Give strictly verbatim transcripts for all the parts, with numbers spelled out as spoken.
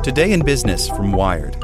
Today in Business from Wired.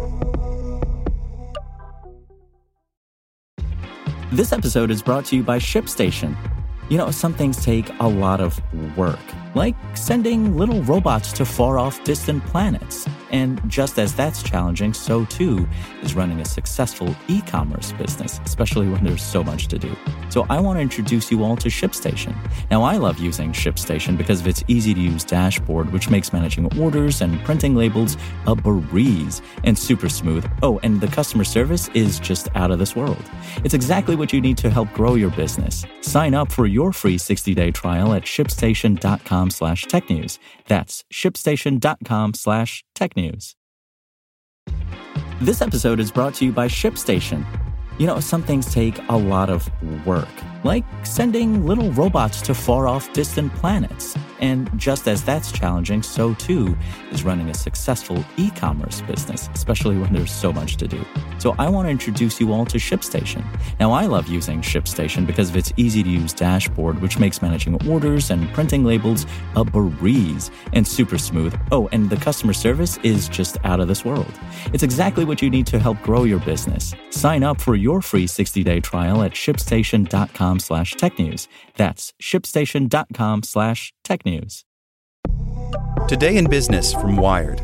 This episode is brought to you by ShipStation. You know, some things take a lot of work, like sending little robots to far-off distant planets. And just as that's challenging, so too is running a successful e-commerce business, especially when there's so much to do. So I want to introduce you all to ShipStation. Now, I love using ShipStation because of its easy-to-use dashboard, which makes managing orders and printing labels a breeze and super smooth. Oh, and the customer service is just out of this world. It's exactly what you need to help grow your business. Sign up for your free sixty-day trial at shipstation.com slash tech news. That's shipstation.com slash tech news. This episode is brought to you by ShipStation. You know, some things take a lot of work, like sending little robots to far-off distant planets. And just as that's challenging, so too is running a successful e-commerce business, especially when there's so much to do. So I want to introduce you all to ShipStation. Now, I love using ShipStation because of its easy-to-use dashboard, which makes managing orders and printing labels a breeze and super smooth. Oh, and the customer service is just out of this world. It's exactly what you need to help grow your business. Sign up for your free sixty-day trial at shipstation.com slash tech news. That's shipstation.com slash tech news. Today in Business from Wired.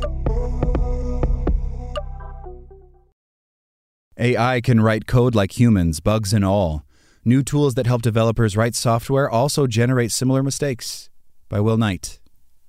A I can write code like humans, bugs and all. New tools that help developers write software also generate similar mistakes. By Will Knight.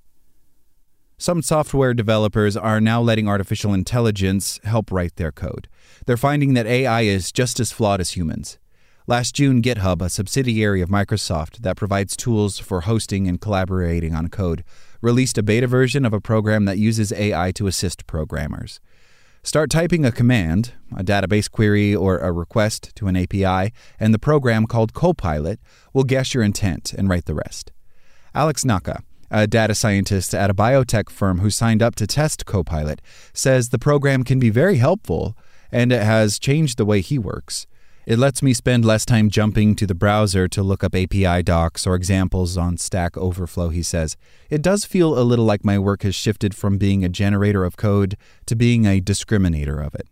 Some software developers are now letting artificial intelligence help write their code. They're finding that A I is just as flawed as humans. Last June, GitHub, a subsidiary of Microsoft that provides tools for hosting and collaborating on code, released a beta version of a program that uses A I to assist programmers. Start typing a command, a database query, or a request to an A P I, and the program called Copilot will guess your intent and write the rest. Alex Naka, a data scientist at a biotech firm who signed up to test Copilot, says the program can be very helpful and it has changed the way he works. It lets me spend less time jumping to the browser to look up A P I docs or examples on Stack Overflow, he says. It does feel a little like my work has shifted from being a generator of code to being a discriminator of it.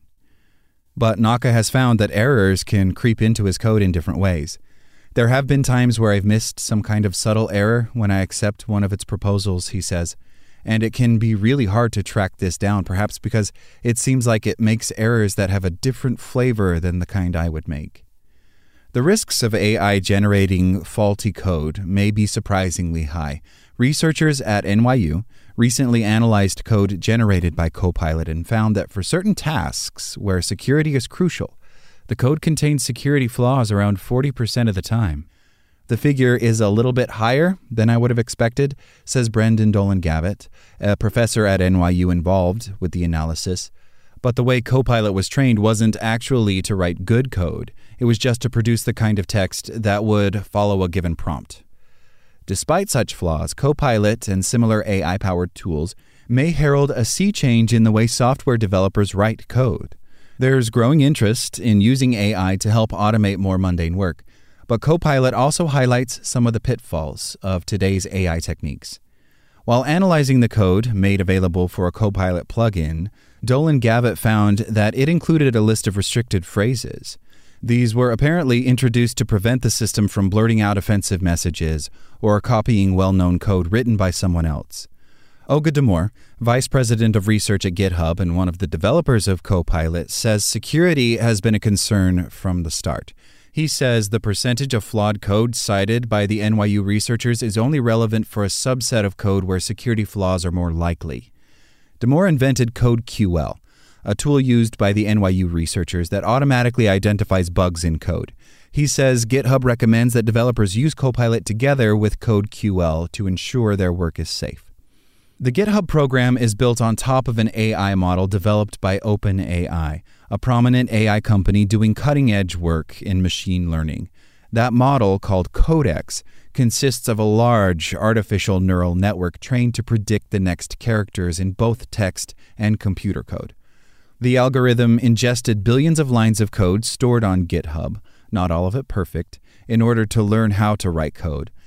But Naka has found that errors can creep into his code in different ways. There have been times where I've missed some kind of subtle error when I accept one of its proposals, he says. And it can be really hard to track this down, perhaps because it seems like it makes errors that have a different flavor than the kind I would make. The risks of A I generating faulty code may be surprisingly high. Researchers at N Y U recently analyzed code generated by Copilot and found that for certain tasks where security is crucial, the code contains security flaws around forty percent of the time. The figure is a little bit higher than I would have expected, says Brendan Dolan-Gavitt, a professor at N Y U involved with the analysis. But the way Copilot was trained wasn't actually to write good code. It was just to produce the kind of text that would follow a given prompt. Despite such flaws, Copilot and similar A I-powered tools may herald a sea change in the way software developers write code. There's growing interest in using A I to help automate more mundane work. But Copilot also highlights some of the pitfalls of today's A I techniques. While analyzing the code made available for a Copilot plugin, Dolan-Gavitt found that it included a list of restricted phrases. These were apparently introduced to prevent the system from blurting out offensive messages or copying well-known code written by someone else. Olga Damore, vice president of research at GitHub and one of the developers of Copilot, says security has been a concern from the start. He says the percentage of flawed code cited by the N Y U researchers is only relevant for a subset of code where security flaws are more likely. Damore invented CodeQL, a tool used by the N Y U researchers that automatically identifies bugs in code. He says GitHub recommends that developers use Copilot together with CodeQL to ensure their work is safe. The GitHub program is built on top of an A I model developed by OpenAI, a prominent A I company doing cutting-edge work in machine learning. That model, called Codex, consists of a large artificial neural network trained to predict the next characters in both text and computer code. The algorithm ingested billions of lines of code stored on GitHub, not all of it perfect, in order to learn how to write code.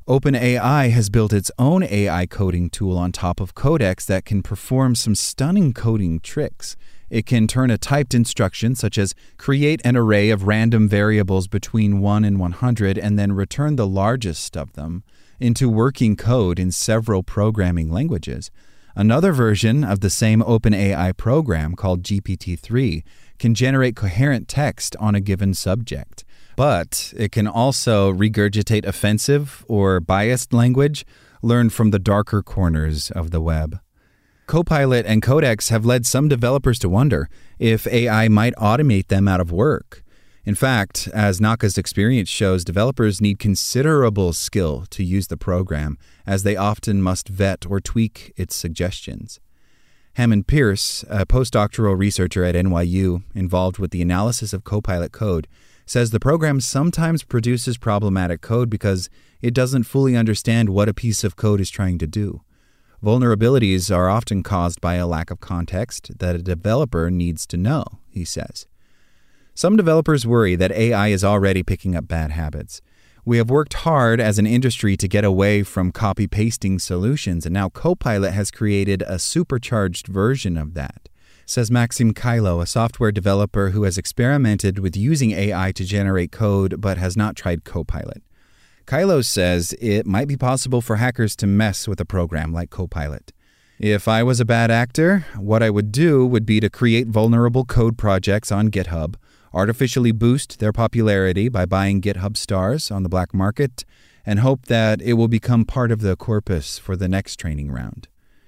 OpenAI has built its own A I coding tool on top of Codex that can perform some stunning coding tricks. It can turn a typed instruction such as create an array of random variables between one and one hundred and then return the largest of them into working code in several programming languages. Another version of the same OpenAI program, called G P T three, can generate coherent text on a given subject. But it can also regurgitate offensive or biased language learned from the darker corners of the web. Copilot and Codex have led some developers to wonder if A I might automate them out of work. In fact, as Naka's experience shows, developers need considerable skill to use the program, as they often must vet or tweak its suggestions. Hammond Pierce, a postdoctoral researcher at N Y U involved with the analysis of Copilot code, says the program sometimes produces problematic code because it doesn't fully understand what a piece of code is trying to do. Vulnerabilities are often caused by a lack of context that a developer needs to know, he says. Some developers worry that A I is already picking up bad habits. We have worked hard as an industry to get away from copy-pasting solutions, and now Copilot has created a supercharged version of that, says Maxim Kylo, a software developer who has experimented with using A I to generate code but has not tried Copilot. Kylo says it might be possible for hackers to mess with a program like Copilot. If I was a bad actor, what I would do would be to create vulnerable code projects on GitHub, artificially boost their popularity by buying GitHub stars on the black market, and hope that it will become part of the corpus for the next training round.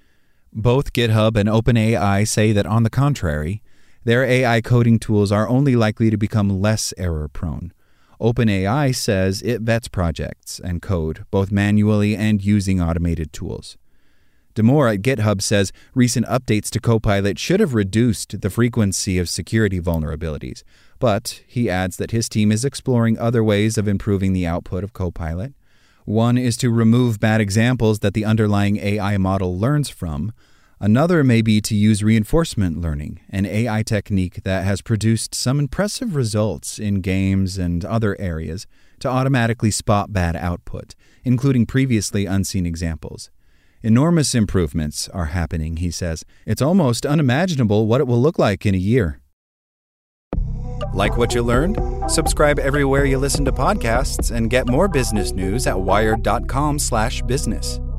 Both GitHub and OpenAI say that, on the contrary, their A I coding tools are only likely to become less error-prone. OpenAI says it vets projects and code, both manually and using automated tools. Demore at GitHub says recent updates to Copilot should have reduced the frequency of security vulnerabilities, but he adds that his team is exploring other ways of improving the output of Copilot. One is to remove bad examples that the underlying A I model learns from. Another may be to use reinforcement learning, an A I technique that has produced some impressive results in games and other areas, to automatically spot bad output, including previously unseen examples. Enormous improvements are happening, he says. It's almost unimaginable what it will look like in a year. Like what you learned? Subscribe everywhere you listen to podcasts and get more business news at wired dot com slash business.